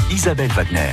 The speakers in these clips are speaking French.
Isabelle Wagner.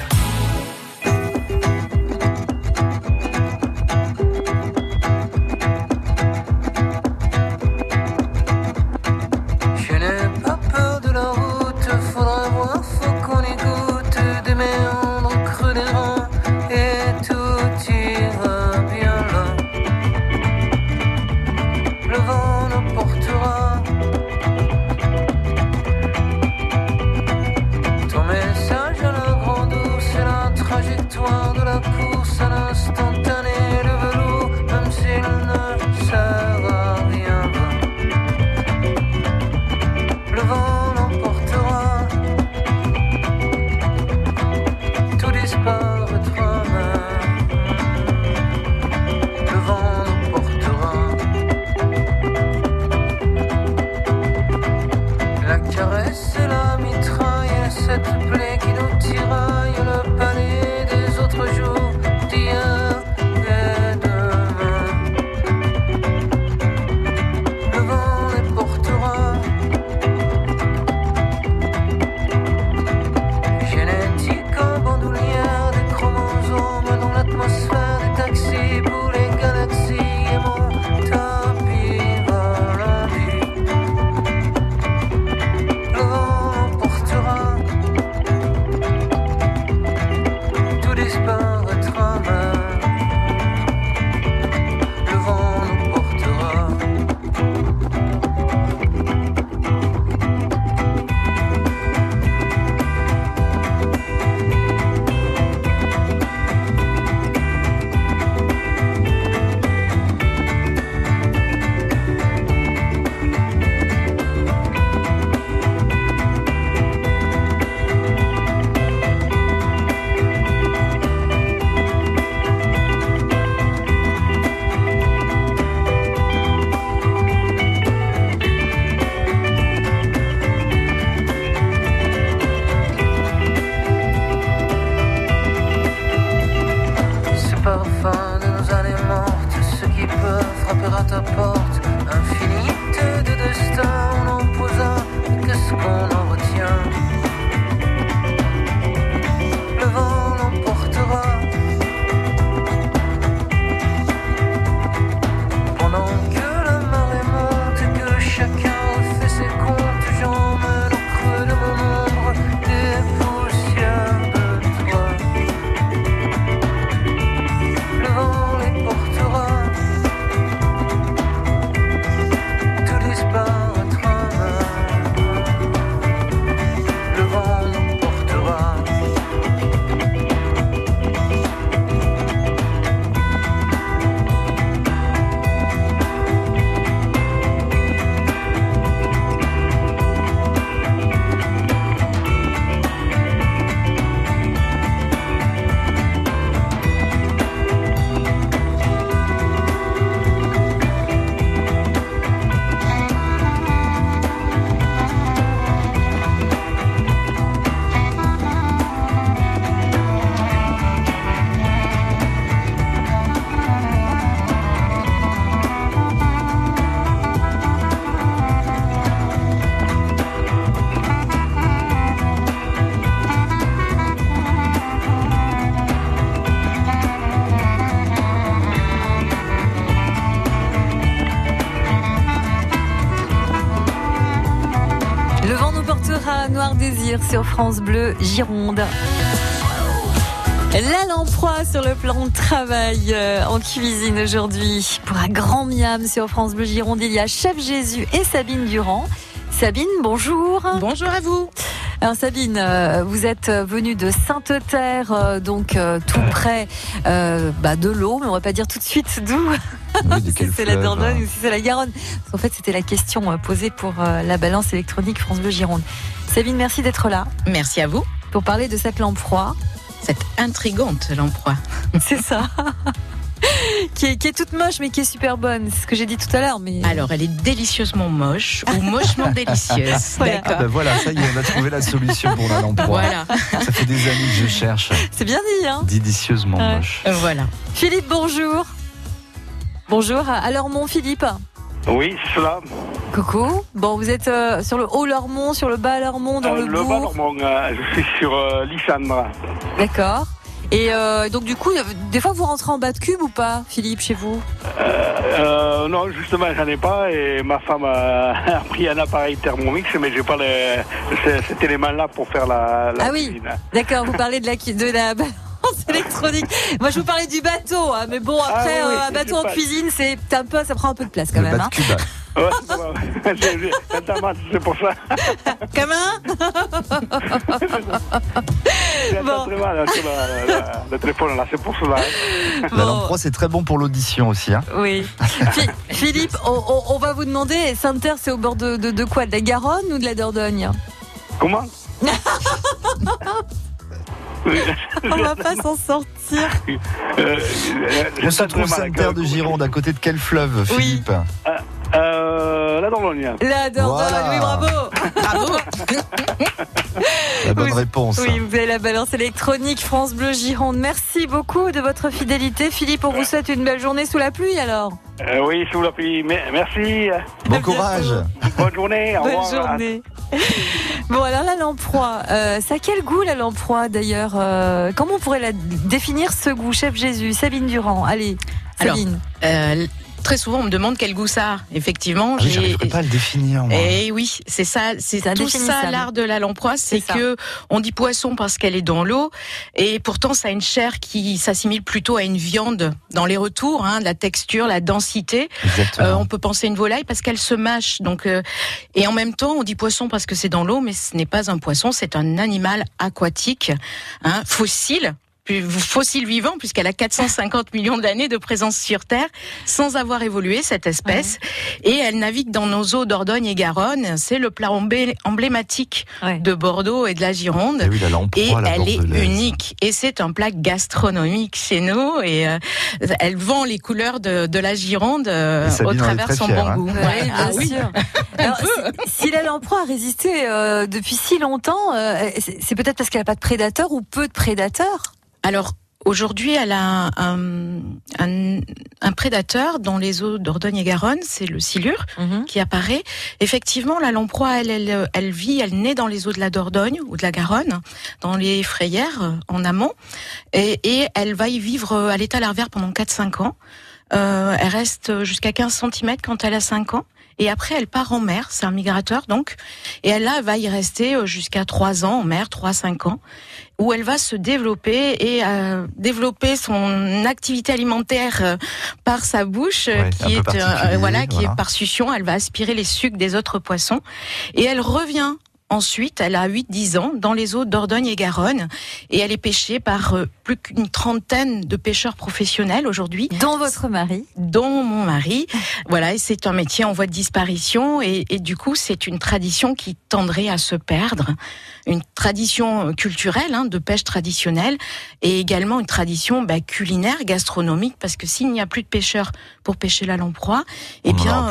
Noir Désir sur France Bleu Gironde. La lamproie sur le plan de travail en cuisine aujourd'hui. Pour un grand miam sur France Bleu Gironde, il y a Chef Jésus et Sabine Durand. Sabine, bonjour. Bonjour à vous. Alors Sabine, vous êtes venue de Sainte-Terre, donc tout près de l'eau, mais on va pas dire tout de suite d'où. Oui, de si quel c'est fleuve, la Dordogne ou si c'est la Garonne. En fait, c'était la question posée pour la balance électronique France Bleu Gironde. Sabine, merci d'être là. Merci à vous. Pour parler de cette lamproie. Cette intrigante lamproie. C'est ça. qui est toute moche, mais qui est super bonne. C'est ce que j'ai dit tout à l'heure. Mais... Alors, elle est délicieusement moche ou mochement délicieuse. Voilà. D'accord. Ah ben voilà, ça y est, on a trouvé la solution pour la lamproie. Voilà. Ça fait des années que je cherche. C'est bien dit, hein. Délicieusement moche. Voilà. Philippe, bonjour. Bonjour. Alors, mon Philippe, Oui, c'est cela. Coucou. Bon, vous êtes sur le Haut-Lormont, sur le Bas-Lormont, dans le Le bourg. Bas-Lormont, je suis sur Lissandre. D'accord. Et donc du coup, des fois vous rentrez en bas de cube ou pas, Philippe, chez vous? Non, justement, j'en ai pas et ma femme a pris un appareil Thermomix, mais j'ai pas cet élément-là pour faire la Ah oui, cuisine. d'accord, vous parlez de la balance électronique. Moi, je vous parlais du bateau, hein, mais bon, après, Ah oui, un bateau en pas... cuisine, ça prend un peu de place quand Le même. bas de cube. Ouais, c'est pour ça. Comment? J'entends très mal sur le téléphone, là, c'est pour cela. La lamproie, c'est très bon pour l'audition aussi. Hein. Oui. Philippe, on va vous demander, Sainte-Terre, c'est au bord de quoi? De la Garonne ou de la Dordogne? Comment? On va pas s'en sortir. On se trouve Sainte-Terre de Gironde, à côté de quel fleuve, Philippe? La Dordogne. La Dordogne, Voilà. oui, bravo. Bravo. La bonne réponse. Oui, vous avez la balance électronique France Bleu Gironde. Merci beaucoup de votre fidélité. Philippe, on vous souhaite une belle journée sous la pluie alors. Oui, sous la pluie. Merci. Bon courage. Bonne journée. Au Bonne revoir. journée. Bon, alors la lamproie, ça a quel goût la lamproie d'ailleurs? Comment on pourrait la définir, ce goût, chef Jésus? Sabine Durand, allez, Sabine. Très souvent, on me demande quel goût ça a. Effectivement, Ah oui, j'arriverais pas à le définir, moi. Et oui, c'est ça, c'est tout indéfinissable. ça l'art de la lamproie, c'est que on dit poisson parce qu'elle est dans l'eau, et pourtant ça a une chair qui s'assimile plutôt à une viande dans les retours, hein, la texture, la densité. On peut penser à une volaille parce qu'elle se mâche. Donc, et en même temps, on dit poisson parce que c'est dans l'eau, mais ce n'est pas un poisson, c'est un animal aquatique, hein, fossile vivant, puisqu'elle a 450 millions d'années de présence sur Terre, sans avoir évolué, cette espèce. Ouais. Et elle navigue dans nos eaux Dordogne et Garonne. C'est le plat emblématique de Bordeaux et de la Gironde. Et, oui, la lamproie, et elle est unique. Et c'est un plat gastronomique chez nous. Et elle vend les couleurs de la Gironde au travers de son bon goût. Bien sûr. Alors, si la lamproie a résisté depuis si longtemps, c'est peut-être parce qu'elle n'a pas de prédateurs ou peu de prédateurs. Alors, aujourd'hui, elle a un prédateur dans les eaux Dordogne et Garonne, c'est le silure qui apparaît. Effectivement, la lamproie, elle naît dans les eaux de la Dordogne ou de la Garonne, dans les frayères en amont, et elle va y vivre à l'état larvaire pendant 4-5 ans. Elle reste jusqu'à 15 cm quand elle a 5 ans. Et après, elle part en mer, c'est un migrateur donc, et elle va y rester jusqu'à 3 ans en mer, 3-5 ans, où elle va se développer et développer son activité alimentaire par sa bouche, qui est par succion. Elle va aspirer les sucs des autres poissons, et elle revient. Ensuite, elle a 8-10 ans dans les eaux Dordogne et Garonne, et elle est pêchée par plus qu'une trentaine de pêcheurs professionnels aujourd'hui. Dont votre mari. Dont mon mari. Voilà, et c'est un métier en voie de disparition, et du coup, c'est une tradition qui tendrait à se perdre. Une tradition culturelle, de pêche traditionnelle, et également une tradition culinaire, gastronomique, parce que s'il n'y a plus de pêcheurs pour pêcher la lamproie, on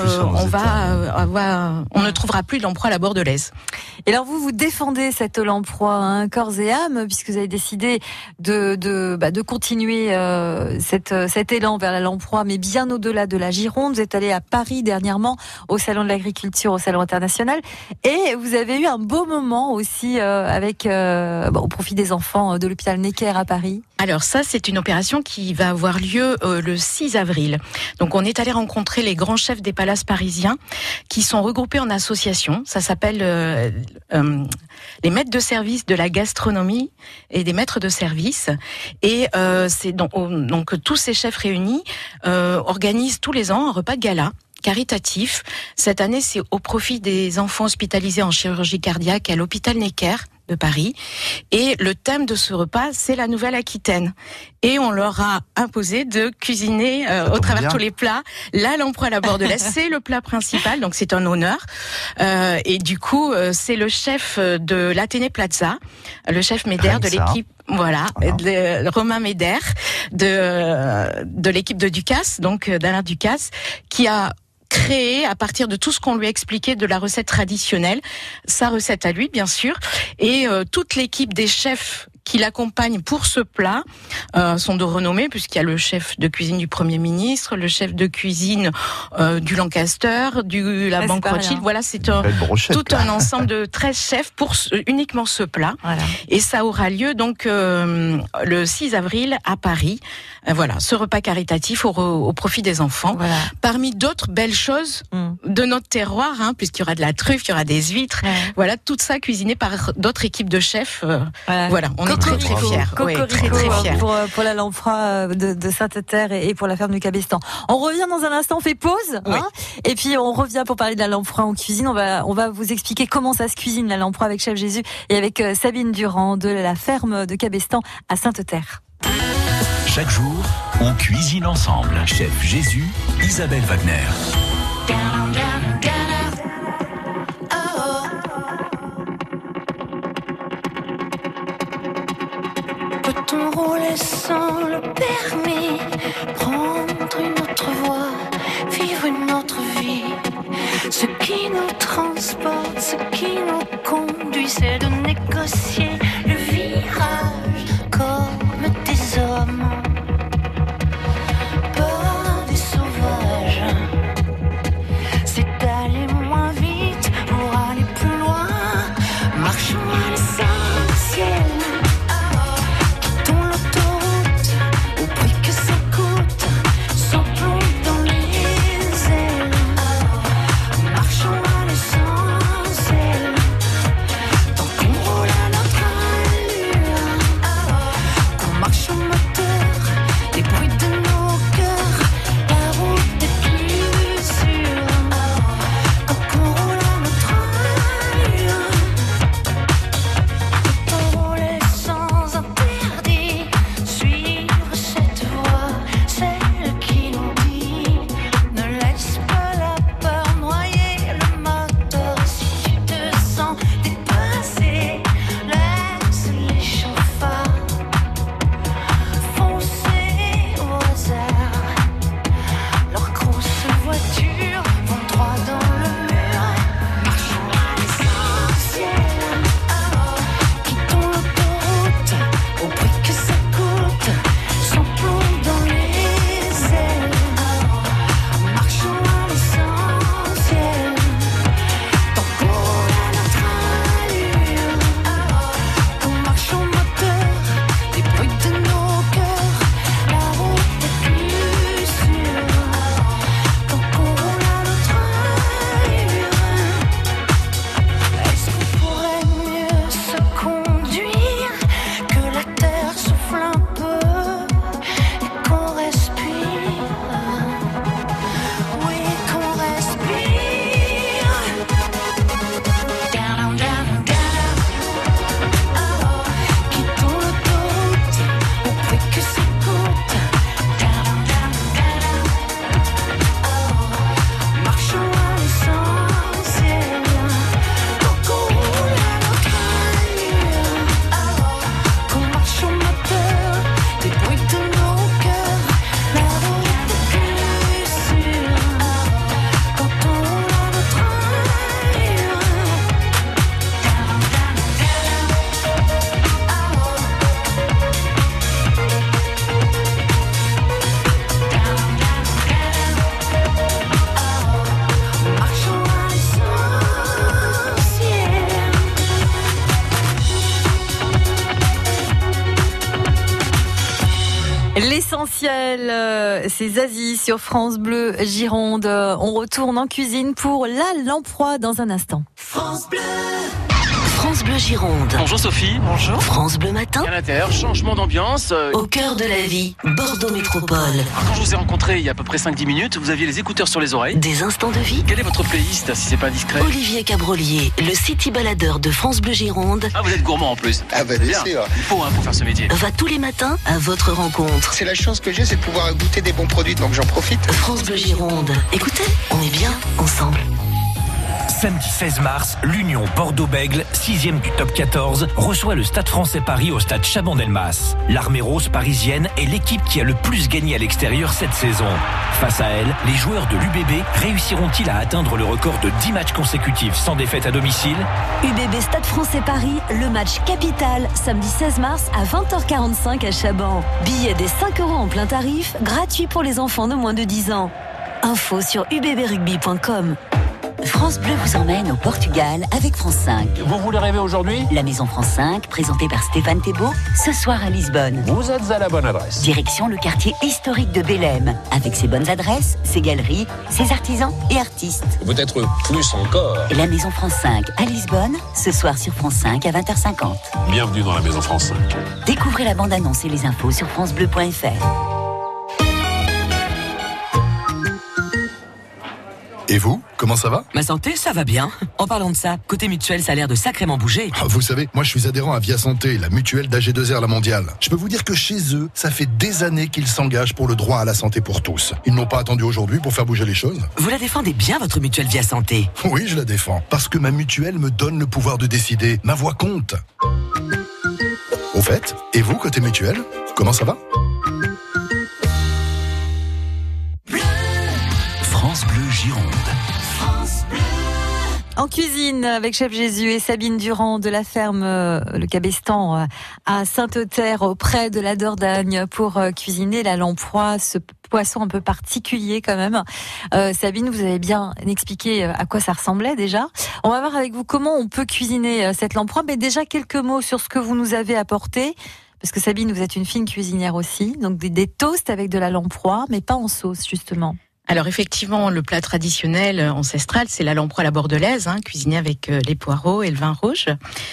ne trouvera plus de lamproie à la bordelaise. Et alors vous défendez cette lamproie, corps et âme, puisque vous avez décidé de continuer cet élan vers la lamproie, mais bien au-delà de la Gironde. Vous êtes allé à Paris dernièrement au Salon de l'Agriculture, au Salon international, et vous avez eu un beau moment aussi au profit des enfants de l'hôpital Necker à Paris. Alors ça, c'est une opération qui va avoir lieu le 6 avril. Donc on est allé rencontrer les grands chefs des palaces parisiens qui sont regroupés en association. Ça s'appelle les maîtres de service de la gastronomie et des maîtres de service. Et c'est donc tous ces chefs réunis organisent tous les ans un repas de gala caritatif. Cette année, c'est au profit des enfants hospitalisés en chirurgie cardiaque à l'hôpital Necker de Paris. Et le thème de ce repas, c'est la Nouvelle-Aquitaine. Et on leur a imposé de cuisiner au travers tous les plats la lamproie à la bordelaise. C'est le plat principal, donc c'est un honneur. Et du coup, c'est le chef de l'Athénée Plaza, le chef Médère de l'équipe. Voilà, Romain Médère de l'équipe de Ducasse, donc d'Alain Ducasse, qui a créé, à partir de tout ce qu'on lui a expliqué de la recette traditionnelle, sa recette à lui, bien sûr, et toute l'équipe des chefs qui l'accompagnent pour ce plat sont de renommée, puisqu'il y a le chef de cuisine du Premier ministre, le chef de cuisine du Lancaster, la Banque Rothschild. Voilà, c'est tout un ensemble de 13 chefs pour uniquement ce plat. Voilà. Et ça aura lieu donc le 6 avril à Paris. Voilà, ce repas caritatif au profit des enfants. Voilà. Parmi d'autres belles choses de notre terroir, puisqu'il y aura de la truffe, il y aura des huîtres. Ouais. Voilà, tout ça cuisiné par d'autres équipes de chefs. Voilà, on est très très fiers. Très fiers. Pour la lamproie de Sainte-Terre et pour la ferme du Cabestan. On revient dans un instant, on fait pause, et puis on revient pour parler de la lamproie en cuisine. On va vous expliquer comment ça se cuisine la lamproie avec Chef Jésus et avec Sabine Durand de la ferme de Cabestan à Sainte-Terre. Chaque jour, on cuisine ensemble. Chef Jésus, Isabelle Wagner. Peut-on rouler sans le permis, prendre une autre voie, vivre une autre vie? Ce qui nous transporte, ce qui nous conduit, c'est de négocier le virage comme des hommes. L'essentiel, c'est Zazie sur France Bleu Gironde. On retourne en cuisine pour la lamproie dans un instant. France Bleu. France Bleu Gironde. Bonjour Sophie. Bonjour. France Bleu Matin. À l'intérieur, changement d'ambiance. Au cœur de la vie, Bordeaux Métropole. Quand je vous ai rencontré il y a à peu près 5-10 minutes, vous aviez les écouteurs sur les oreilles. Des instants de vie. Quelle est votre playlist, si c'est pas indiscret? Olivier Cabrolier, le city baladeur de France Bleu Gironde. Ah, vous êtes gourmand en plus. Ah bah bien sûr. Il faut pour faire ce métier. Va tous les matins à votre rencontre. C'est la chance que j'ai, c'est de pouvoir goûter des bons produits, donc j'en profite. France Bleu Gironde. Écoutez, on est bien ensemble. Samedi 16 mars, l'Union Bordeaux-Bègles, 6e du top 14, reçoit le Stade Français Paris au stade Chabandelmas. L'Armée Rose parisienne est l'équipe qui a le plus gagné à l'extérieur cette saison. Face à elle, les joueurs de l'UBB réussiront-ils à atteindre le record de 10 matchs consécutifs sans défaite à domicile ? UBB Stade Français Paris, le match capital, samedi 16 mars à 20h45 à Chaban. Billets des 5 € en plein tarif, gratuit pour les enfants de moins de 10 ans. Info sur ubbrugby.com. France Bleu vous emmène au Portugal avec France 5. Vous voulez rêver aujourd'hui ? La Maison France 5, présentée par Stéphane Thébault, ce soir à Lisbonne. Vous êtes à la bonne adresse. Direction le quartier historique de Belém, avec ses bonnes adresses, ses galeries, ses artisans et artistes. Peut-être plus encore. La Maison France 5 à Lisbonne, ce soir sur France 5 à 20h50. Bienvenue dans la Maison France 5. Découvrez la bande-annonce et les infos sur francebleu.fr. Et vous, comment ça va ? Ma santé, ça va bien. En parlant de ça, côté mutuelle, ça a l'air de sacrément bouger. Vous savez, moi je suis adhérent à Via Santé, la mutuelle d'AG2R La Mondiale. Je peux vous dire que chez eux, ça fait des années qu'ils s'engagent pour le droit à la santé pour tous. Ils n'ont pas attendu aujourd'hui pour faire bouger les choses. Vous la défendez bien, votre mutuelle Via Santé ? Oui, je la défends. Parce que ma mutuelle me donne le pouvoir de décider. Ma voix compte. Au fait, et vous, côté mutuelle, comment ça va ? France Bleu Gironde. En cuisine avec Chef Jésus et Sabine Durand de la ferme Le Cabestan à Saint-Euterre auprès de la Dordagne pour cuisiner la lamproie, ce poisson un peu particulier quand même. Sabine, vous avez bien expliqué à quoi ça ressemblait déjà. On va voir avec vous comment on peut cuisiner cette lamproie, mais déjà quelques mots sur ce que vous nous avez apporté. Parce que Sabine, vous êtes une fine cuisinière aussi, donc des toasts avec de la lamproie, mais pas en sauce justement. Alors effectivement, le plat traditionnel ancestral, c'est la lamproie à la bordelaise, cuisinée avec les poireaux et le vin rouge.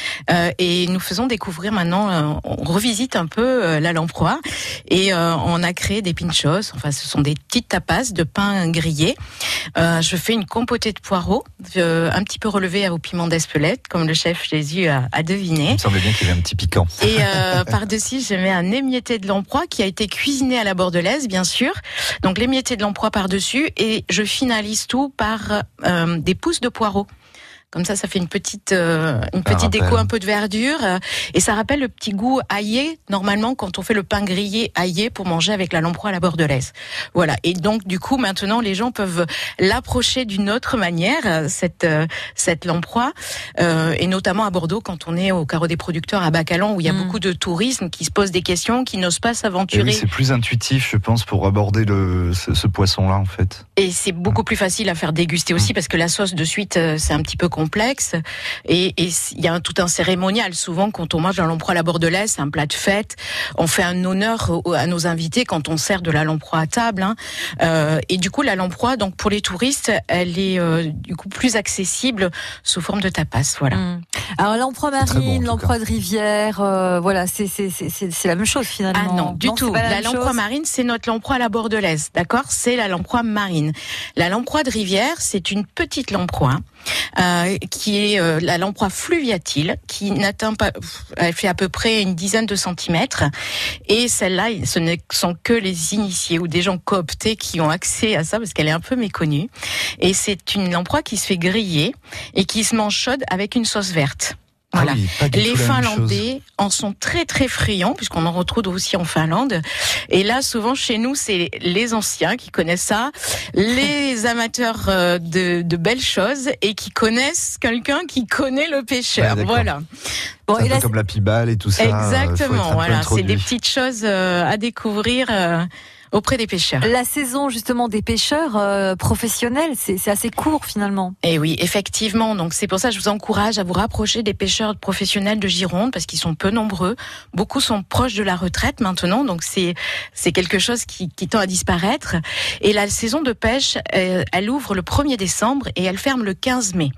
Et nous faisons découvrir maintenant, on revisite un peu la lamproie et on a créé des pinchos. Enfin, ce sont des petites tapas de pain grillé. Je fais une compotée de poireaux, un petit peu relevée au piment d'Espelette, comme le chef Jésus a deviné. Il me semblait bien qu'il y avait un petit piquant. Et par-dessus, je mets un émietté de lamproie qui a été cuisiné à la bordelaise, bien sûr. Donc l'émietté de lamproie par-dessus. Et je finalise tout par des pousses de poireaux. Comme ça fait une petite déco, un peu de verdure, et ça rappelle le petit goût aillé. Normalement, quand on fait le pain grillé aillé pour manger avec la lamproie à la bordelaise. Voilà. Et donc, du coup, maintenant, les gens peuvent l'approcher d'une autre manière, cette lamproie, et notamment à Bordeaux, quand on est au carreau des producteurs à Bacalan, où il y a beaucoup de tourisme qui se posent des questions, qui n'osent pas s'aventurer. Et oui, c'est plus intuitif, je pense, pour aborder ce poisson-là, en fait. Et c'est beaucoup plus facile à faire déguster aussi, parce que la sauce de suite, c'est un petit peu complexe, et il y a tout un cérémonial. Souvent, quand on mange la lamproie à la bordelaise, c'est un plat de fête. On fait un honneur à nos invités quand on sert de la lamproie à table. Et du coup, la lamproie, donc pour les touristes, elle est du coup plus accessible sous forme de tapas. Voilà. Alors lamproie marine, lamproie de rivière, voilà, c'est la même chose finalement. Ah non, du tout. La lamproie marine, c'est notre lamproie à la bordelaise, d'accord ? C'est la lamproie marine. La lamproie de rivière, c'est une petite lamproie. Qui est la lamproie fluviatile, qui n'atteint pas, elle fait à peu près une dizaine de centimètres, et celle-là, ce ne sont que les initiés ou des gens cooptés qui ont accès à ça, parce qu'elle est un peu méconnue, et c'est une lamproie qui se fait griller et qui se mange chaude avec une sauce verte. Voilà. Ah oui, les Finlandais en sont très très friands, puisqu'on en retrouve aussi en Finlande. Et là, souvent chez nous, c'est les anciens qui connaissent ça, les amateurs de belles choses et qui connaissent quelqu'un qui connaît le pêcheur. Ouais, voilà. Bon, c'est un peu comme la pibale et tout ça. Exactement. Voilà, c'est des petites choses à découvrir. Auprès des pêcheurs. La saison justement des pêcheurs professionnels, c'est assez court finalement. Et oui, effectivement. Donc c'est pour ça que je vous encourage à vous rapprocher des pêcheurs professionnels de Gironde, parce qu'ils sont peu nombreux. Beaucoup sont proches de la retraite maintenant, donc c'est quelque chose qui tend à disparaître. Et la saison de pêche, elle ouvre le 1er décembre et elle ferme le 15 mai.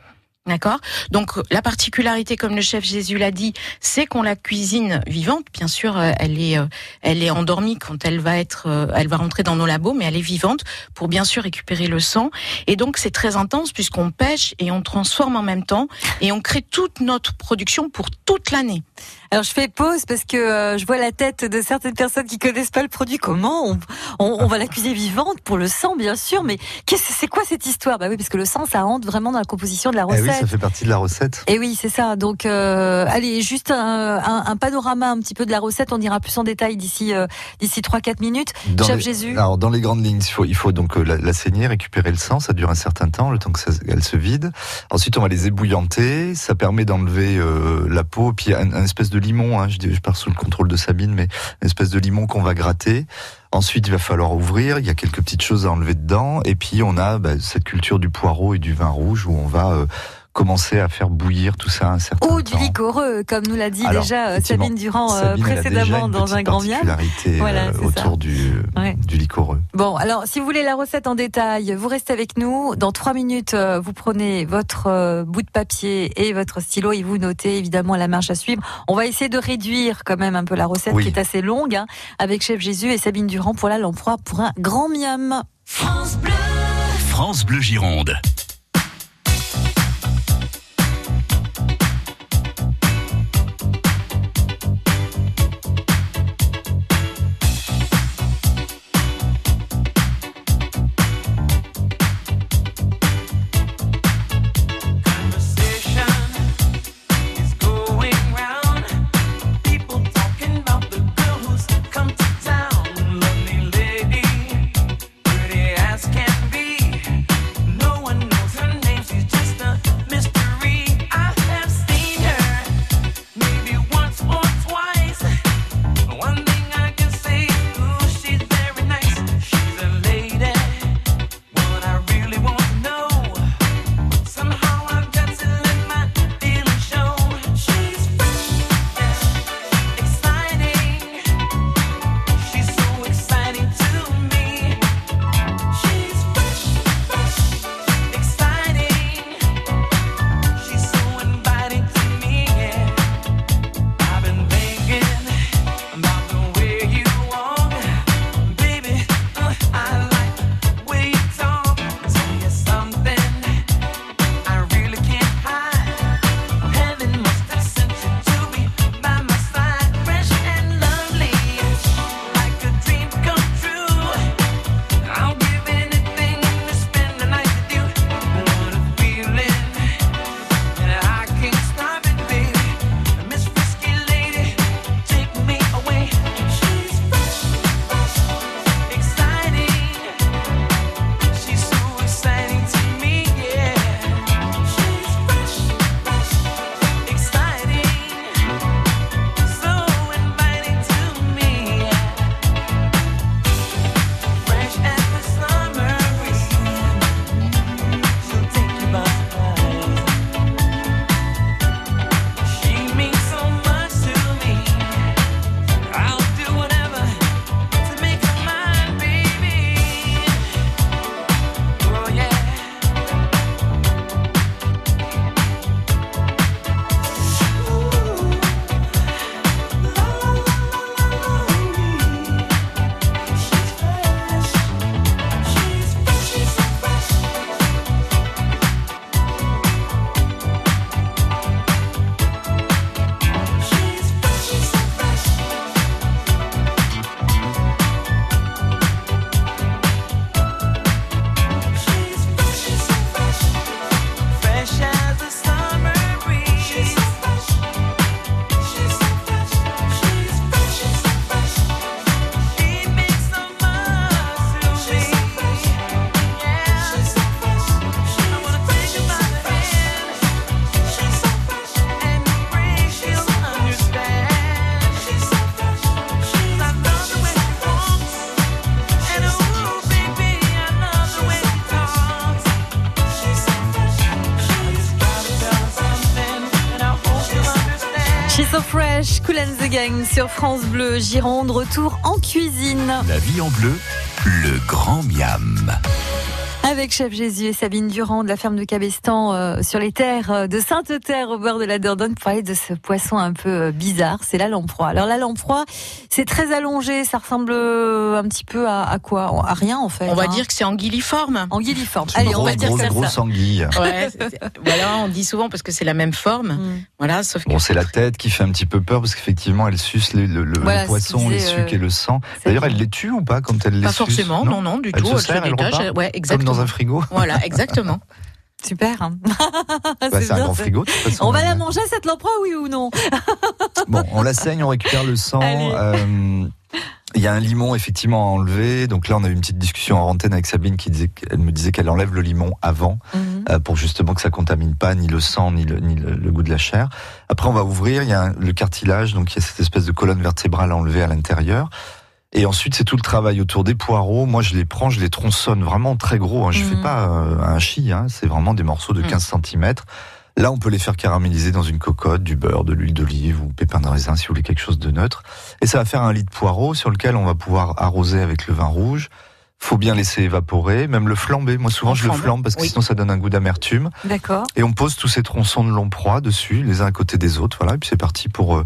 D'accord. Donc la particularité, comme le chef Jésus l'a dit, c'est qu'on la cuisine vivante. Bien sûr, elle est endormie quand elle va rentrer dans nos labos, mais elle est vivante pour bien sûr récupérer le sang. Et donc c'est très intense puisqu'on pêche et on transforme en même temps et on crée toute notre production pour toute l'année. Alors je fais pause parce que je vois la tête de certaines personnes qui connaissent pas le produit. Comment on va la cuisiner vivante pour le sang, bien sûr, mais c'est quoi cette histoire ? Bah oui, parce que le sang, ça rentre vraiment dans la composition de la recette. Eh oui, ça fait partie de la recette. Et oui, c'est ça. Donc allez, juste un panorama un petit peu de la recette. On ira plus en détail d'ici 3-4 minutes. Chef Jésus. Alors dans les grandes lignes, il faut donc la saigner, récupérer le sang. Ça dure un certain temps, le temps qu'elle se vide. Ensuite, on va les ébouillanter. Ça permet d'enlever la peau, puis un espèce de limon, hein, je pars sous le contrôle de Sabine, mais une espèce de limon qu'on va gratter. Ensuite, il va falloir ouvrir, il y a quelques petites choses à enlever dedans, et puis on a cette culture du poireau et du vin rouge où on va commencer à faire bouillir tout ça un certain temps. Ou du liquoreux, comme nous l'a dit déjà Sabine Durand précédemment dans un grand miam. Voilà, autour du liquoreux. Bon, alors si vous voulez la recette en détail, vous restez avec nous. Dans 3 minutes, vous prenez votre bout de papier et votre stylo et vous notez évidemment la marche à suivre. On va essayer de réduire quand même un peu la recette qui est assez longue, hein, avec Chef Jésus et Sabine Durand pour la lamproie pour un grand miam. France Bleu. France Bleu Gironde. So Fresh, Kool and the Gang sur France Bleu Gironde, retour en cuisine. La vie en bleu, le grand miam. Avec Chef Jésus et Sabine Durand de la ferme de Cabestan sur les terres de Sainte-Terre au bord de la Dordogne pour parler de ce poisson un peu bizarre, c'est la lamproie. Alors la lamproie, c'est très allongé, ça ressemble un petit peu à quoi ? À rien en fait. On va dire que c'est anguilliforme. Anguilliforme. Allez, on va dire ça. Grosse anguille. Ouais, voilà, on dit souvent parce que c'est la même forme. Voilà, sauf que c'est la tête qui fait un petit peu peur parce qu'effectivement elle suce le poisson, les sucs et le sang. D'ailleurs, elle les tue ou pas quand elle les suce ? Pas forcément, non, du tout. Elle se sert, elle repart, ouais, exactement. comme dans un frigo. Voilà, exactement. Super. Hein. C'est un grand frigo. De toute façon, on va la manger cette lamproie, oui ou non ? Bon, on la saigne, on récupère le sang. Il y a un limon effectivement à enlever. Donc là, on a eu une petite discussion en antenne avec Sabine elle me disait qu'elle enlève le limon avant pour justement que ça contamine pas ni le sang ni le goût de la chair. Après, on va ouvrir. Il y a le cartilage, donc il y a cette espèce de colonne vertébrale à enlever à l'intérieur. Et ensuite, c'est tout le travail autour des poireaux. Moi, je les prends, je les tronçonne vraiment très gros. Hein. Je fais pas un hachis. Hein. C'est vraiment des morceaux de 15 cm. Là, on peut les faire caraméliser dans une cocotte, du beurre, de l'huile d'olive ou pépins de raisin si vous voulez quelque chose de neutre. Et ça va faire un lit de poireaux sur lequel on va pouvoir arroser avec le vin rouge. Faut bien laisser évaporer, même le flamber. Moi, souvent, je le flambe parce que sinon, ça donne un goût d'amertume. D'accord. Et on pose tous ces tronçons de lamproie dessus, les uns à côté des autres. Voilà. Et puis c'est parti pour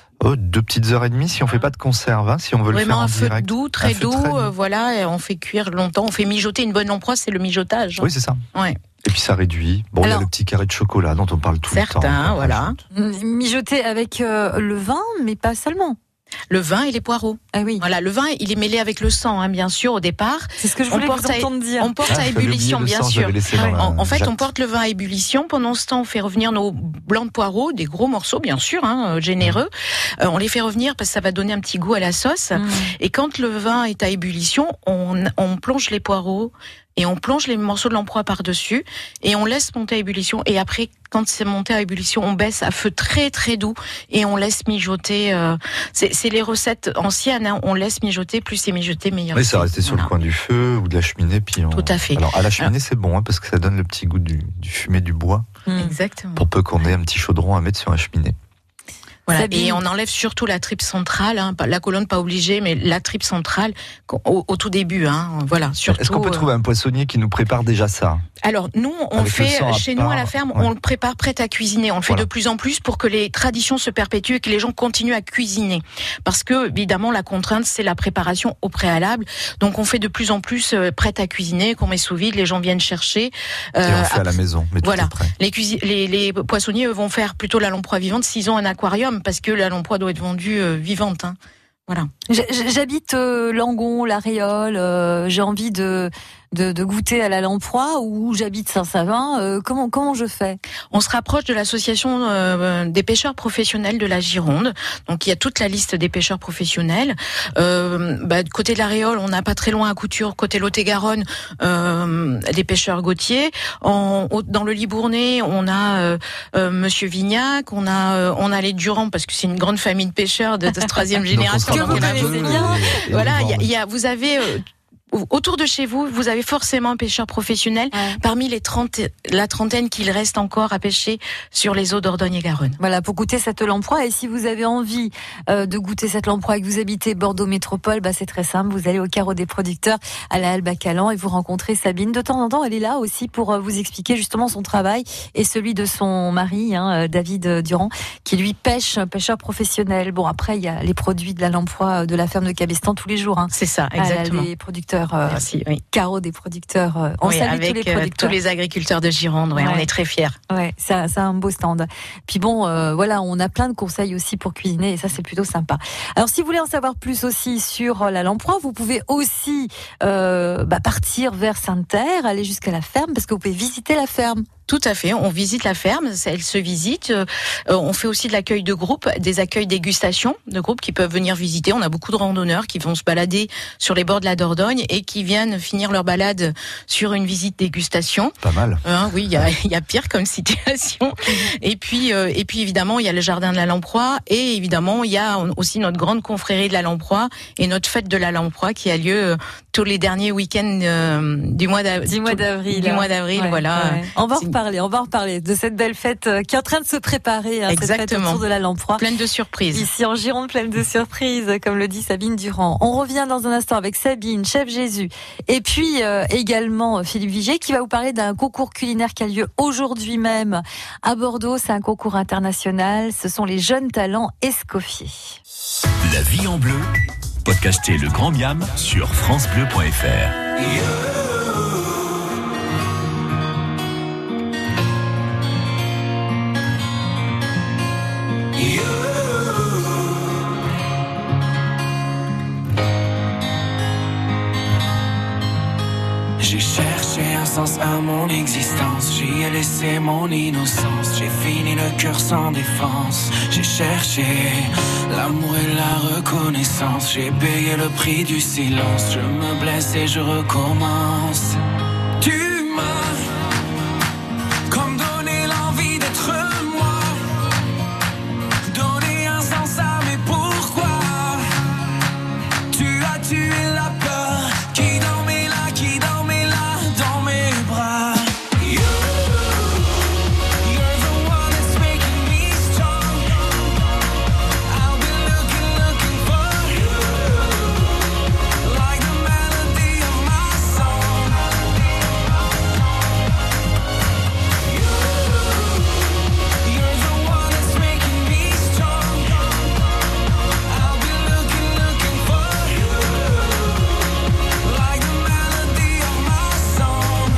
2 petites heures et demie si on fait pas de conserve, hein, si on veut le faire en direct. Vraiment un feu doux, très doux, voilà, et on fait cuire longtemps, on fait mijoter une bonne lamproie, c'est le mijotage. Oui, c'est ça. Ouais. Et puis ça réduit. Bon, il y a le petit carré de chocolat dont on parle tout le temps. Certains, voilà. Mijoter avec le vin, mais pas seulement. Le vin et les poireaux. Ah oui. Voilà, le vin, il est mêlé avec le sang, hein, bien sûr, au départ. C'est ce que je voulais vous entendre dire. On porte à ébullition, bien sûr. En fait, jatte. on porte le vin à ébullition. Pendant ce temps, on fait revenir nos blancs de poireaux, des gros morceaux, bien sûr, hein, généreux. On les fait revenir parce que ça va donner un petit goût à la sauce. Et quand le vin est à ébullition, on plonge les poireaux et on plonge les morceaux de lamproie par-dessus et on laisse monter à ébullition. Et après, quand c'est monté à ébullition, on baisse à feu très très doux et on laisse mijoter. C'est les recettes anciennes, hein, on laisse mijoter, plus c'est mijoté, meilleur. Oui, ça restait sur le coin du feu ou de la cheminée. Puis Tout à fait. Alors à la cheminée, c'est bon, hein, parce que ça donne le petit goût du fumé du bois. Exactement. Pour peu qu'on ait un petit chaudron à mettre sur la cheminée. Voilà. Et on enlève surtout la tripe centrale, hein, la colonne pas obligée, mais la tripe centrale au tout début. Hein, voilà, surtout. Est-ce qu'on peut trouver un poissonnier qui nous prépare déjà ça ? Alors nous, on le fait chez nous à la ferme, on le prépare prêt à cuisiner. On le fait de plus en plus pour que les traditions se perpétuent et que les gens continuent à cuisiner. Parce que évidemment, la contrainte, c'est la préparation au préalable. Donc on fait de plus en plus prêt à cuisiner, qu'on met sous vide, les gens viennent chercher. Et on fait à la maison, mais tout est prêt. Les poissonniers eux, vont faire plutôt la lamproie vivante s'ils ont un aquarium. Parce que la lamproie doit être vendue vivante. Hein. Voilà. J'habite Langon, la Réole. J'ai envie de goûter à la lamproie ou j'habite Saint-Savin. Comment je fais ? On se rapproche de l'association des pêcheurs professionnels de la Gironde. Donc il y a toute la liste des pêcheurs professionnels. Côté de la Réole, on n'a pas très loin à Couture. Côté Lot-et-Garonne, des pêcheurs Gauthier. Dans le Libournais, on a Monsieur Vignac. On a les Durand parce que c'est une grande famille de pêcheurs de troisième génération. Que vous connaissez bien. Voilà, vous avez autour de chez vous, vous avez forcément un pêcheur professionnel parmi la trentaine qu'il reste encore à pêcher sur les eaux d'Ordogne et Garonne. Voilà, pour goûter cette lamproie. Et si vous avez envie de goûter cette lamproie et que vous habitez Bordeaux Métropole, c'est très simple. Vous allez au carreau des producteurs à la halle Bacalan et vous rencontrez Sabine. De temps en temps, elle est là aussi pour vous expliquer justement son travail et celui de son mari, David Durand, qui lui pêcheur professionnel. Bon, après, il y a les produits de la lamproie de la ferme de Cabestan tous les jours. C'est ça, exactement. Les producteurs Merci, carreau des producteurs. On salue avec tous les producteurs. Tous les agriculteurs de Gironde. On est très fiers. Ouais, ça a un beau stand. Puis bon, on a plein de conseils aussi pour cuisiner et ça c'est plutôt sympa. Alors si vous voulez en savoir plus aussi sur la lamproie, vous pouvez aussi partir vers Sainte-Terre, aller jusqu'à la ferme parce que vous pouvez visiter la ferme. Tout à fait, on visite la ferme, elle se visite. On fait aussi de l'accueil de groupe, des accueils dégustation de groupes qui peuvent venir visiter. On a beaucoup de randonneurs qui vont se balader sur les bords de la Dordogne et qui viennent finir leur balade sur une visite dégustation. Pas mal. Oui, il y a pire comme situation. Et puis évidemment, il y a le jardin de la lamproie et évidemment, il y a aussi notre grande confrérie de la lamproie et notre fête de la lamproie qui a lieu tous les derniers week-ends du mois d'avril. Ouais. Voilà. On va reparler de cette belle fête qui est en train de se préparer. Cette fête autour de la Lamproie. Pleine de surprises. Ici en Gironde, pleine de surprises, comme le dit Sabine Durand. On revient dans un instant avec Sabine, chef Jésus, et puis également Philippe Vigier qui va vous parler d'un concours culinaire qui a lieu aujourd'hui même à Bordeaux. C'est un concours international. Ce sont les jeunes talents Escoffier. La vie en bleu. Podcastez le Grand Miam sur francebleu.fr. J'ai cherché un sens à mon existence, j'y ai laissé mon innocence, j'ai fini le cœur sans défense. J'ai cherché l'amour et la reconnaissance, j'ai payé le prix du silence, je me blesse et je recommence. Tu m'as comme donné l'envie d'être moi, donné un sens à mes pourquoi. Tu as tué la peur qui dormait là, qui dormait là dans mes bras. You're the one that's making me strong. I'll be looking for you, like the melody of my song. You're the one that's making me strong. I'll be looking for you, like the melody of my song.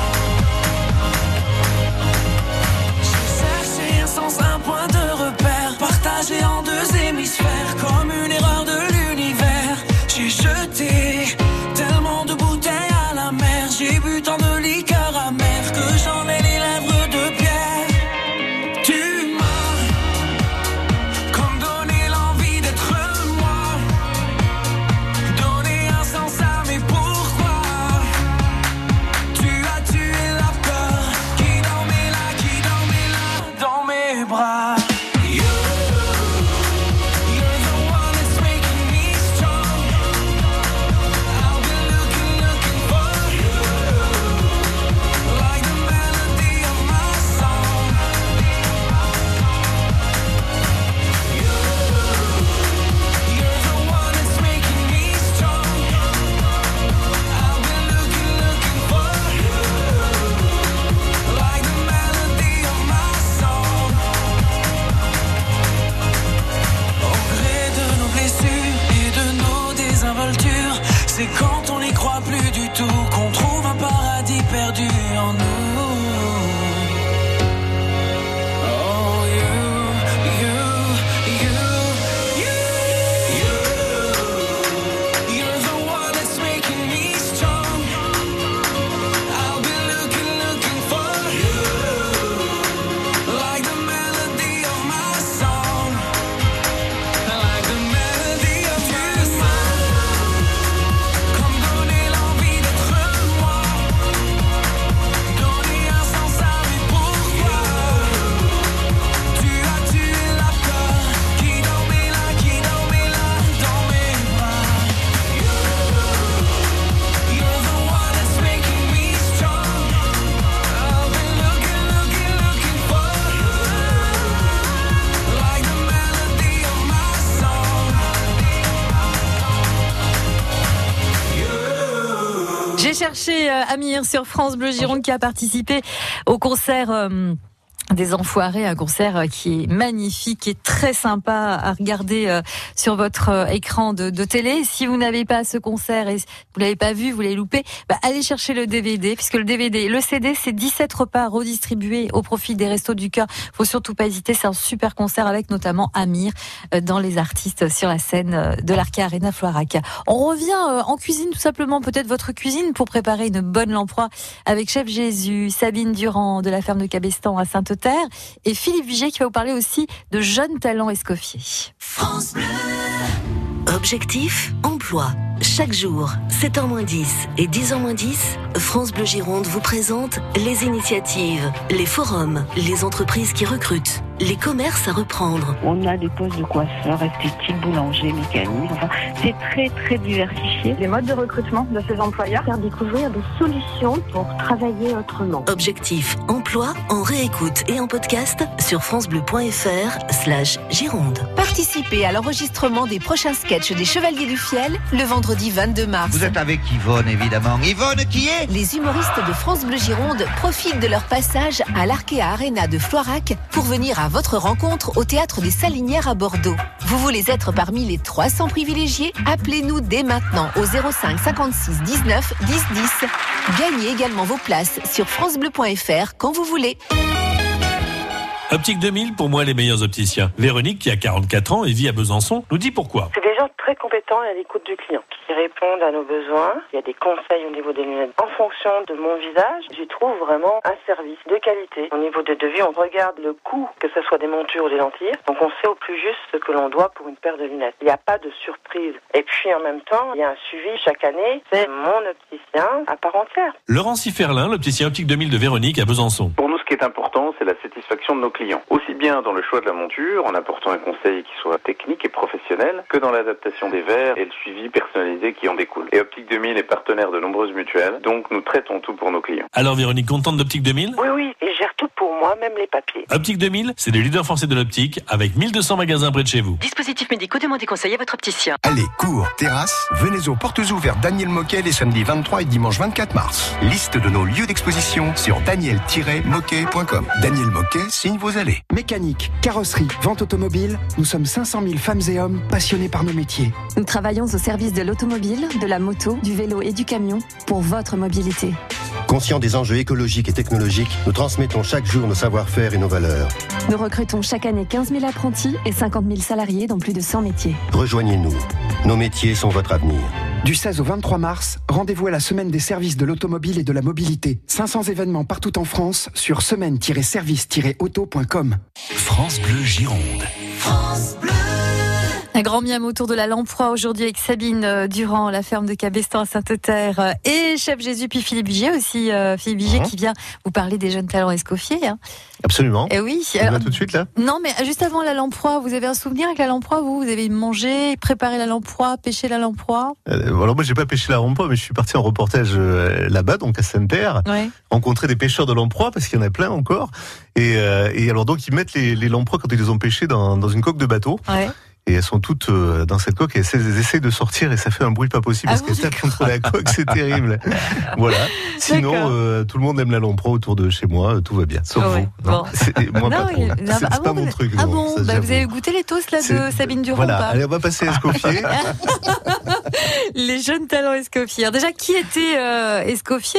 J'ai cherché un sens, un point de repère, partagé en deux hémisphères, comme une erreur de l'univers. J'ai jeté tellement de bouteilles à la mer, j'ai bu tant de liqueurs amères que j'en ai les lèvres de pierre. Tu m'as comme donné l'envie d'être moi, donné un sens à mes pourquoi. Tu as tué la peur qui dormait là dans mes bras. You're the one that's making me strong. I'll be looking for you, like the melody of my song. You're the one that's making me strong. I'll be looking for you, like the melody of my song. Au gré de nos blessures et de nos désinvoltures, c'est quand on n'y croit plus du tout qu'on trouve un paradis perdu en nous. Oh, you're the one that's making me strong. I'll be looking for you, like the melody of my song, like the melody of your song. Comme donner l'envie d'être moi, donner un sens à mes pourquoi. Tu as tué la peur qui dormait là dans mes bras. You're the one that's making me strong. I'll be looking for you, like the melody of my song. J'ai cherché Amir sur France Bleu Gironde qui a participé au concert des Enfoirés, un concert qui est magnifique, qui est très sympa à regarder sur votre écran de télé. Si vous n'avez pas ce concert et vous l'avez pas vu, vous l'avez loupé, allez chercher le DVD, puisque le CD, c'est 17 repas redistribués au profit des Restos du Cœur. Faut surtout pas hésiter, c'est un super concert avec notamment Amir dans les artistes sur la scène de l'Arca Arena Floirac. On revient en cuisine, tout simplement, peut-être votre cuisine pour préparer une bonne lamproie avec Chef Jésus, Sabine Durand de la ferme de Cabestan à Sainte-Terre et Philippe Vigier qui va vous parler aussi de jeunes talents Escoffier. France Bleu. Objectif, emploi. Chaque jour, 7h-10 et 10h-10, France Bleu Gironde vous présente les initiatives, les forums, les entreprises qui recrutent. les commerces à reprendre. On a des postes de coiffeurs, esthétiques, boulangers, mécaniques. Enfin, c'est très très diversifié. Les modes de recrutement de ces employeurs, faire découvrir des solutions pour travailler autrement. Objectif emploi en réécoute et en podcast sur francebleu.fr/Gironde. Participez à l'enregistrement des prochains sketchs des Chevaliers du Fiel le vendredi 22 mars. Vous êtes avec Yvonne, évidemment. Yvonne qui est ? Les humoristes de France Bleu Gironde profitent de leur passage à l'Arkea Arena de Floirac pour venir à votre rencontre au Théâtre des Salinières à Bordeaux. Vous voulez être parmi les 300 privilégiés ? Appelez-nous dès maintenant au 05 56 19 10 10. Gagnez également vos places sur francebleu.fr quand vous voulez. Optique 2000, pour moi, les meilleurs opticiens. Véronique, qui a 44 ans et vit à Besançon, nous dit pourquoi. C'est des gens très compétents et à l'écoute du client, qui répondent à nos besoins. Il y a des conseils au niveau des lunettes. En fonction de mon visage, j'y trouve vraiment un service de qualité. Au niveau de devis, on regarde le coût, que ce soit des montures ou des lentilles. Donc on sait au plus juste ce que l'on doit pour une paire de lunettes. Il n'y a pas de surprise. Et puis en même temps, il y a un suivi chaque année. C'est mon opticien à part entière. Laurent Siferlin, l'opticien Optique 2000 de Véronique à Besançon. Pour nous, ce qui est important, c'est la satisfaction de nos clients. Aussi bien dans le choix de la monture, en apportant un conseil qui soit technique et professionnel, que dans l'adaptation des verres et le suivi personnalisé qui en découle. Et Optique 2000 est partenaire de nombreuses mutuelles, donc nous traitons tout pour nos clients. Alors Véronique, contente d'Optique 2000 ? Oui, et je gère tout pour moi, même les papiers. Optique 2000, c'est le leader français de l'optique, avec 1200 magasins près de chez vous. Dispositifs médicaux, demandez conseil à votre opticien. Allez, cours, terrasse, venez aux portes ouvertes Daniel Moquet les samedis 23 et dimanche 24 mars. Liste de nos lieux d'exposition sur daniel-moquet.com. Daniel Moquet signe vos allées. Mécanique, carrosserie, vente automobile, nous sommes 500 000 femmes et hommes passionnés par nos métiers. Nous travaillons au service de l'automobile, de la moto, du vélo et du camion pour votre mobilité. Conscients des enjeux écologiques et technologiques, nous transmettons chaque jour nos savoir-faire et nos valeurs. Nous recrutons chaque année 15 000 apprentis et 50 000 salariés dans plus de 100 métiers. Rejoignez-nous. Nos métiers sont votre avenir. Du 16 au 23 mars, rendez-vous à la semaine des services de l'automobile et de la mobilité. 500 événements partout en France sur semaine-service-auto.com. France Bleu Gironde. France Bleu. Un grand miam autour de la lamproie aujourd'hui avec Sabine Durand, la ferme de Cabestan à Sainte-Terre, et Chef Jésus, puis Philippe Vigier aussi. Philippe Vigier qui vient vous parler des jeunes talents Escoffier. Hein. Absolument. Et oui. On va tout de suite là. Non, mais juste avant la lamproie, vous avez un souvenir avec la lamproie, vous avez mangé, préparé la lamproie, pêché la lamproie. Alors moi j'ai pas pêché la lamproie, mais je suis parti en reportage là-bas, donc à Sainte-Terre, rencontrer des pêcheurs de lamproie parce qu'il y en a plein encore. Et alors donc ils mettent les lamproies quand ils les ont pêchées dans une coque de bateau. Ouais. Et elles sont toutes dans cette coque et elles essaient de sortir et ça fait un bruit pas possible parce qu'elles tapent contre la coque, c'est terrible. Voilà. Sinon, tout le monde aime la lamproie autour de chez moi, tout va bien. Sauf vous. Bon. Moi pas trop. C'est pas mon truc. Ah bon, vous avez goûté les toasts là de Sabine Durand. Voilà, allez, on va passer à Escoffier. Les jeunes talents Escoffier. Déjà, qui était Escoffier ?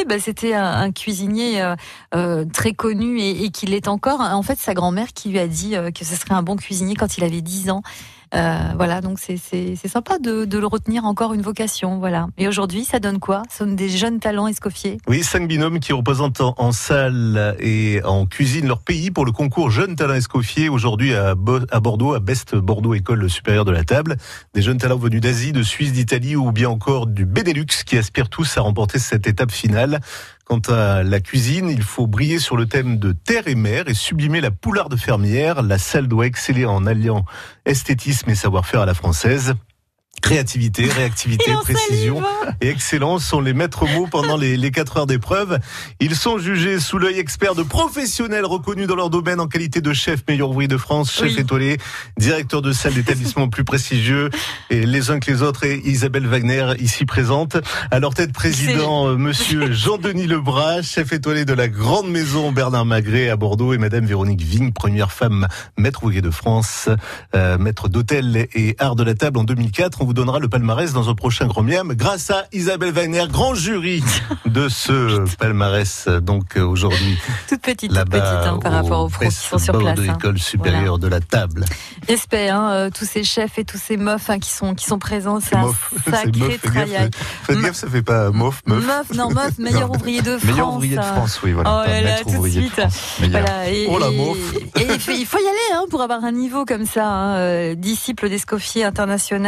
C'était un cuisinier très connu et qui l'est encore. En fait, sa grand-mère qui lui a dit que ce serait un bon cuisinier quand il avait 10 ans. Voilà, donc c'est sympa de le retenir encore une vocation, voilà. Et aujourd'hui, ça donne quoi ? Ce sont des jeunes talents Escoffier. Oui, 5 binômes qui représentent en salle et en cuisine leur pays pour le concours Jeunes Talents Escoffier, aujourd'hui à Bordeaux, à Best Bordeaux École supérieure de la table. Des jeunes talents venus d'Asie, de Suisse, d'Italie ou bien encore du Benelux qui aspirent tous à remporter cette étape finale. Quant à la cuisine, il faut briller sur le thème de terre et mer et sublimer la poularde fermière. La salle doit exceller en alliant esthétisme et savoir-faire à la française. Créativité, réactivité, précision et excellence sont les maîtres mots pendant les 4 heures d'épreuve. Ils sont jugés sous l'œil expert de professionnels reconnus dans leur domaine en qualité de chef meilleur ouvrier de France, chef étoilé, directeur de salle d'établissement plus prestigieux et les uns que les autres, et Isabelle Wagner ici présente. À leur tête, président monsieur Jean-Denis Lebras, chef étoilé de la grande maison Bernard Magret à Bordeaux, et madame Véronique Vigne, première femme maître ouvrier de France, maître d'hôtel et art de la table en 2004. On vous donnera le palmarès dans un prochain Grand Miam grâce à Isabelle Wagner, grand jury de ce palmarès. Donc aujourd'hui, toute petite par rapport aux pros qui sont sur place. De l'école supérieure de la table. J'espère, tous ces chefs et tous ces meufs qui sont présents, c'est un sacré travail. Faites gaffe, ça fait pas meuf. Meuf, meilleur ouvrier de France. Meilleur ouvrier de France, oui, voilà. Oh là là, tout de suite. Voilà, la meuf. Et il faut y aller pour avoir un niveau comme ça. Disciple d'Escoffier international, jeune talent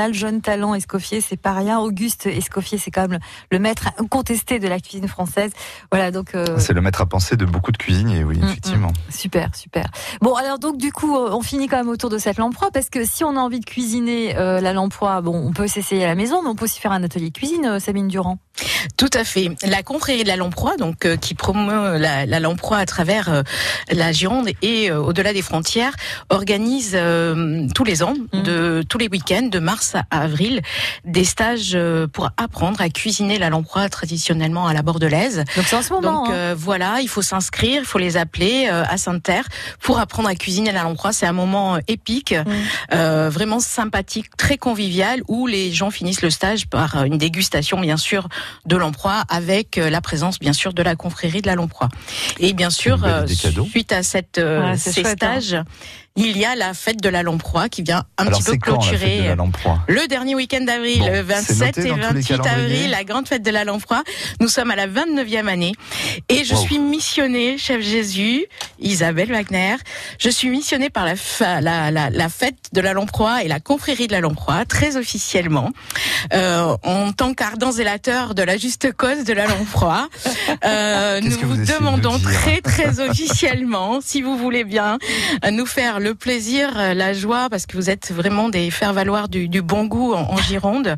talent Escoffier, c'est pas rien. Auguste Escoffier, c'est quand même le maître incontesté de la cuisine française. Voilà, donc c'est le maître à penser de beaucoup de cuisiniers, oui, effectivement. Super. Bon, alors donc du coup, on finit quand même autour de cette lamproie, parce que si on a envie de cuisiner la lamproie, bon, on peut s'essayer à la maison, mais on peut aussi faire un atelier de cuisine, Sabine Durand. Tout à fait. La confrérie de la lamproie, donc qui promeut la lamproie à travers la Gironde et au-delà des frontières, organise tous les ans, tous les week-ends, de mars à avril, des stages pour apprendre à cuisiner la lamproie traditionnellement à la bordelaise. Donc c'est en ce moment. Donc voilà, il faut s'inscrire, il faut les appeler à Sainte-Terre pour apprendre à cuisiner la lamproie. C'est un moment épique, vraiment sympathique, très convivial, où les gens finissent le stage par une dégustation, bien sûr, de lamproie, avec la présence, bien sûr, de la confrérie de la lamproie. Et bien sûr, suite à ces stages, il y a la fête de la lamproie qui vient un petit peu clôturer le dernier week-end d'avril, le 27 et 28 avril, la grande fête de la lamproie. Nous sommes à la 29e année et je suis missionnée, chef Jésus, Isabelle Wagner. Je suis missionnée par la fête de la lamproie et la confrérie de la lamproie, très officiellement, en tant qu'ardent zélateur de la juste cause de la lamproie. Nous vous demandons très officiellement, si vous voulez bien, nous faire le plaisir, la joie, parce que vous êtes vraiment des faire-valoir du bon goût en Gironde.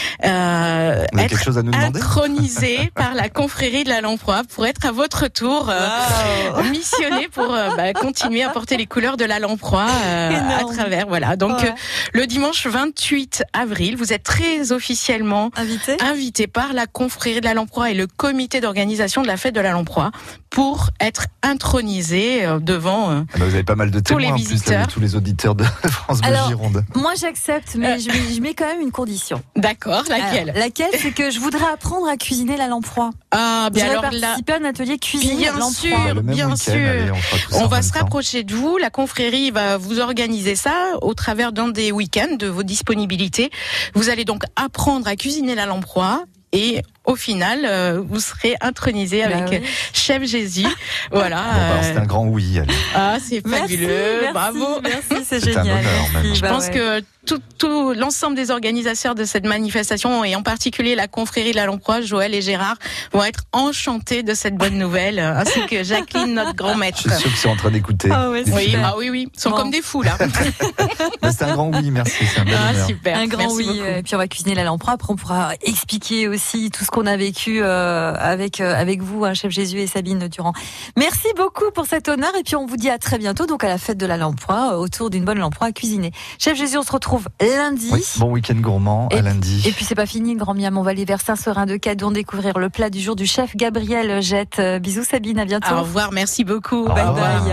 Être intronisé par la confrérie de la lamproie pour être à votre tour missionné pour continuer à porter les couleurs de la lamproie à travers. Voilà. Donc le dimanche 28 avril, vous êtes très officiellement invité par la confrérie de la lamproie et le comité d'organisation de la fête de la lamproie pour être intronisé devant vous avez pas mal de témoins, tous les visiteurs, tous les auditeurs de France Bleu Gironde. Moi j'accepte, mais je mets quand même une condition. D'accord, laquelle ? Laquelle, c'est que je voudrais apprendre à cuisiner la lamproie. Ah, bien alors participer à un atelier cuisine. Bien sûr. Allez, on va se rapprocher de vous. La confrérie va vous organiser ça au travers d'un des week-ends de vos disponibilités. Vous allez donc apprendre à cuisiner la lamproie. Et au final, vous serez intronisé avec Chef Jésus. Voilà. C'est un grand oui. Allez. Ah, c'est fabuleux. Bravo. Merci, c'est génial. Je pense que tout l'ensemble des organisateurs de cette manifestation, et en particulier la confrérie de la lamproie, Joël et Gérard, vont être enchantés de cette bonne nouvelle, ainsi que Jacqueline, notre grand maître. Je suis sûr qu'ils sont en train d'écouter. Oui. Ils sont comme des fous là. C'est un grand oui, merci. C'est un bel honneur. Super. Un grand oui. Et puis on va cuisiner la lamproie. Après, on pourra expliquer aussi tout ce qu'on a vécu avec vous, Chef Jésus et Sabine Durand. Merci beaucoup pour cet honneur. Et puis on vous dit à très bientôt, donc à la fête de la lamproie, autour d'une bonne lamproie à cuisiner. Chef Jésus, on se retrouve lundi. Oui, bon week-end gourmand à lundi. Et puis c'est pas fini, le grand miam. On va aller vers Saint-Seurin de Cadon découvrir le plat du jour du chef Gabriel Jette. Bisous Sabine, à bientôt. Au revoir, merci beaucoup. Bye bye.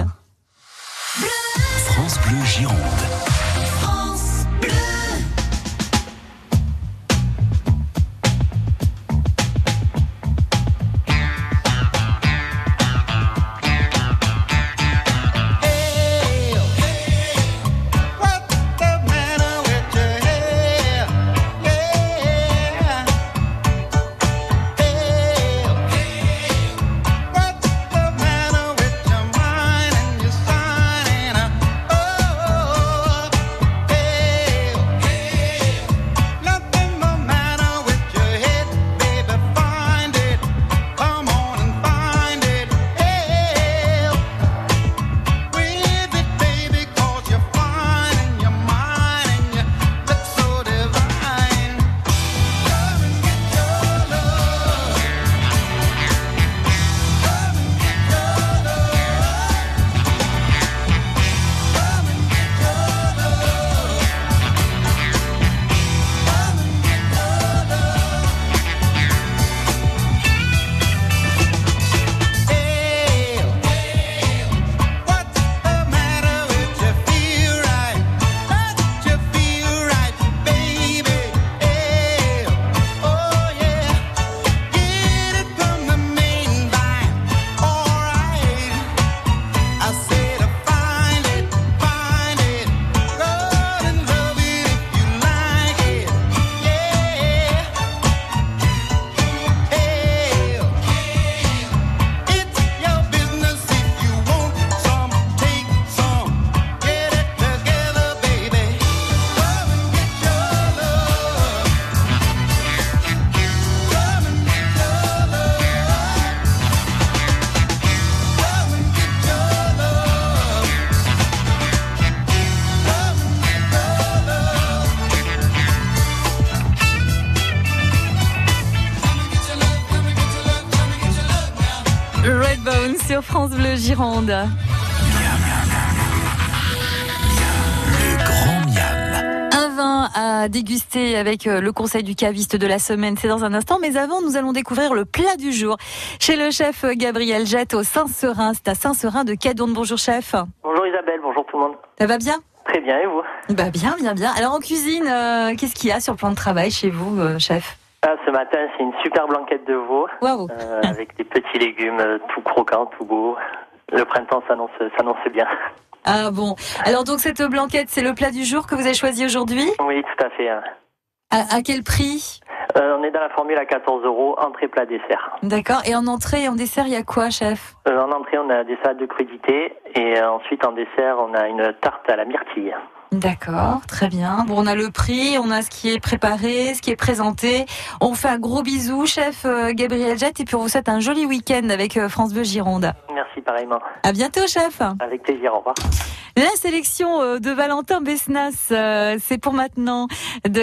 France Bleu Gironde. Oh Bones sur France Bleu Gironde. Le grand miam. Un vin à déguster avec le conseil du caviste de la semaine, c'est dans un instant. Mais avant, nous allons découvrir le plat du jour chez le chef Gabriel Jette au Saint-Seurin. C'est à Saint-Seurin de Cadonne. Bonjour chef. Bonjour Isabelle, bonjour tout le monde. Ça va bien ? Très bien, et vous ? Bah bien. Alors en cuisine, qu'est-ce qu'il y a sur le plan de travail chez vous, chef ? Ce matin, c'est une super blanquette de veau. Waouh. Avec des petits légumes tout croquants, tout beaux. Le printemps s'annonce bien. Ah bon. Alors donc cette blanquette, c'est le plat du jour que vous avez choisi aujourd'hui ? Oui, tout à fait. À quel prix ? On est dans la formule à 14 €, entrée, plat, dessert. D'accord. Et en entrée et en dessert, il y a quoi, chef ? En entrée, on a des salades de crudités. Et ensuite, en dessert, on a une tarte à la myrtille. D'accord, très bien. Bon, on a le prix, on a ce qui est préparé, ce qui est présenté. On fait un gros bisou, chef Gabriel Jette, et puis on vous souhaite un joli week-end avec France Bleu Gironde. Merci, pareillement. À bientôt, chef. Avec plaisir, au revoir. La sélection de Valentin Besnas, c'est pour maintenant de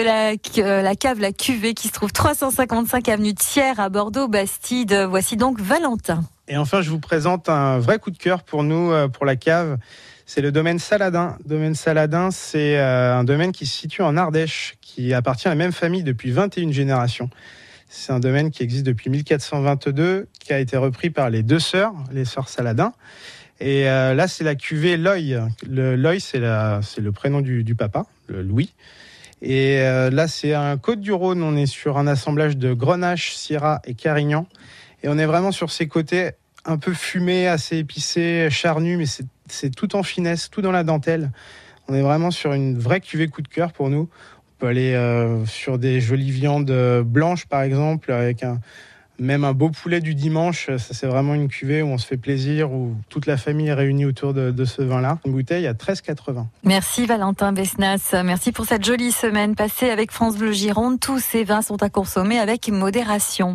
la cave, la cuvée qui se trouve 355 avenue Thiers à Bordeaux-Bastide. Voici donc Valentin. Et enfin, je vous présente un vrai coup de cœur pour nous, pour la cave. C'est le domaine Saladin. Domaine Saladin, c'est un domaine qui se situe en Ardèche, qui appartient à la même famille depuis 21 générations. C'est un domaine qui existe depuis 1422, qui a été repris par les deux sœurs, les sœurs Saladin. Et là, c'est la cuvée Loy. Loy, c'est le prénom du papa, le Louis. Et là, c'est un Côte-du-Rhône. On est sur un assemblage de Grenache, Syrah et Carignan. Et on est vraiment sur ces côtés un peu fumés, assez épicés, charnus, mais c'est tout en finesse, tout dans la dentelle. On est vraiment sur une vraie cuvée coup de cœur pour nous. On peut aller sur des jolies viandes blanches, par exemple, avec même un beau poulet du dimanche. Ça, c'est vraiment une cuvée où on se fait plaisir, où toute la famille est réunie autour de ce vin-là. Une bouteille à 13,80. Merci Valentin Besnas. Merci pour cette jolie semaine passée avec France Bleu Gironde. Tous ces vins sont à consommer avec modération.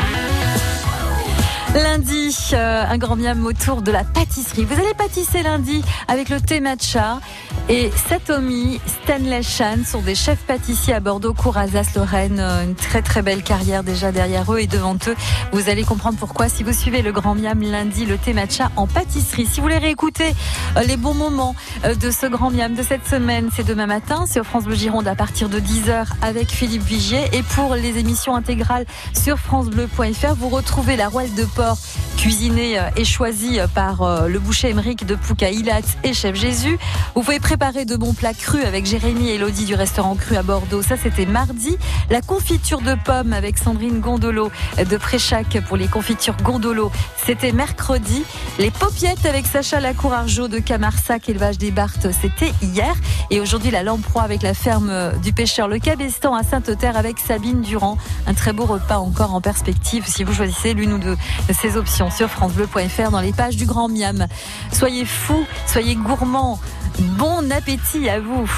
Lundi, un grand miam autour de la pâtisserie. Vous allez pâtisser lundi avec le thé matcha. Et Satomi, Stanley Chan sont des chefs pâtissiers à Bordeaux, Cour-Alsace, Lorraine. Une très très belle carrière déjà derrière eux et devant eux. Vous allez comprendre pourquoi si vous suivez le grand miam lundi, le thé matcha en pâtisserie. Si vous voulez réécouter les bons moments de ce grand miam de cette semaine, c'est demain matin sur France Bleu Gironde à partir de 10h avec Philippe Vigier. Et pour les émissions intégrales sur francebleu.fr, vous retrouvez la rouelle de porc cuisinée et choisie par le boucher Émeric de Pouca-Ilat et Chef Jésus. Vous pouvez préparer de bons plats crus avec Jérémy et Elodie du restaurant Cru à Bordeaux. Ça, c'était mardi. La confiture de pommes avec Sandrine Gondolo de Préchac pour les confitures Gondolo. C'était mercredi. Les popiettes avec Sacha Lacour-Argeau de Camarsac, élevage des Barthes. C'était hier. Et aujourd'hui, la lamproie avec la ferme du pêcheur Le Cabestan à Sainte-Terre avec Sabine Durand. Un très beau repas encore en perspective si vous choisissez l'une ou deux de ces options sur francebleu.fr dans les pages du Grand Miam. Soyez fous, soyez gourmands. Bon appétit à vous.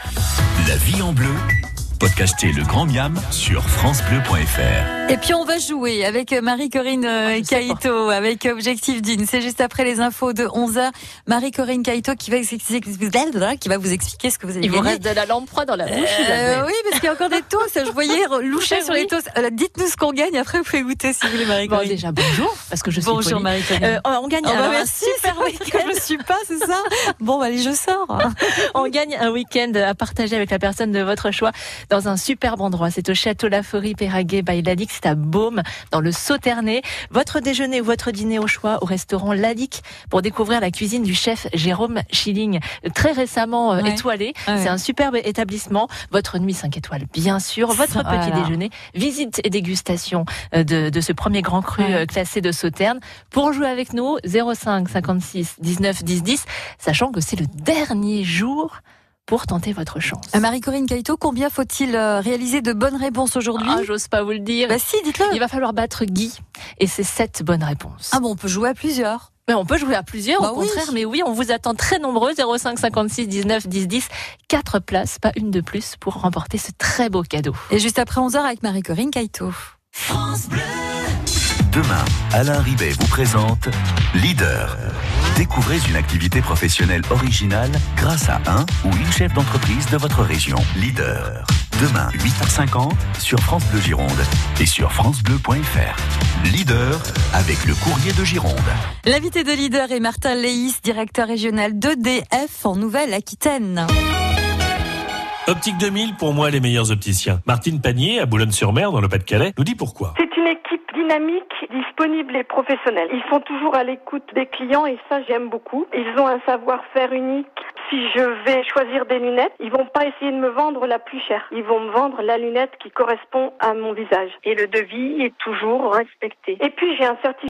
La vie en bleu. Podcastez le Grand Miam sur francebleu.fr. Et puis on va jouer avec Marie-Corinne Caïto, avec Objectif Dune. C'est juste après les infos de 11h. Marie-Corinne Caïto qui va vous expliquer ce que vous avez gagné. Il vous reste de la lamproie dans la bouche. Oui, parce qu'il y a encore des toasts. Je voyais loucher sur les toasts. Dites-nous ce qu'on gagne. Après, vous pouvez goûter si vous voulez, Marie-Corinne. Bon, déjà, bonjour, parce que je suis bonjour, Marie-Corinne. On gagne un super week-end. Je ne suis pas, c'est ça? Bon, allez, je sors. On gagne un week-end à partager avec la personne de votre choix dans un superbe endroit. C'est au Château Laforie Péraguet by Lalique. C'est à Beaume, dans le Sauternay. Votre déjeuner ou votre dîner au choix au restaurant Lalique pour découvrir la cuisine du chef Jérôme Schilling, très récemment étoilé. C'est un superbe établissement. Votre nuit 5 étoiles, bien sûr. Votre petit déjeuner, visite et dégustation de ce premier grand cru classé de Sauternes. Pour jouer avec nous, 05 56 19 10 10, sachant que c'est le dernier jour pour tenter votre chance. Marie-Corinne Caïto, combien faut-il réaliser de bonnes réponses aujourd'hui? J'ose pas vous le dire. Bah si, dites-le. Il va falloir battre Guy. Et c'est 7 bonnes réponses. Ah bon, on peut jouer à plusieurs. Mais on peut jouer à plusieurs, au contraire. Mais oui, on vous attend très nombreux. 05 56 19 10 10. 4 places, pas une de plus, pour remporter ce très beau cadeau. Et juste après 11h avec Marie-Corinne Caïto. France Bleu. Demain, Alain Ribet vous présente Leader. Découvrez une activité professionnelle originale grâce à un ou une chef d'entreprise de votre région. Leader. Demain, 8h50 sur France Bleu Gironde et sur francebleu.fr. Leader avec le courrier de Gironde. L'invité de Leader est Martin Leis, directeur régional d'EDF en Nouvelle-Aquitaine. Optique 2000, pour moi, les meilleurs opticiens. Martine Panier, à Boulogne-sur-Mer, dans le Pas-de-Calais, nous dit pourquoi. C'est une équipe dynamique, disponible et professionnelle. Ils sont toujours à l'écoute des clients et ça, j'aime beaucoup. Ils ont un savoir-faire unique. Si je vais choisir des lunettes, ils vont pas essayer de me vendre la plus chère. Ils vont me vendre la lunette qui correspond à mon visage. Et le devis est toujours respecté. Et puis, j'ai un certificat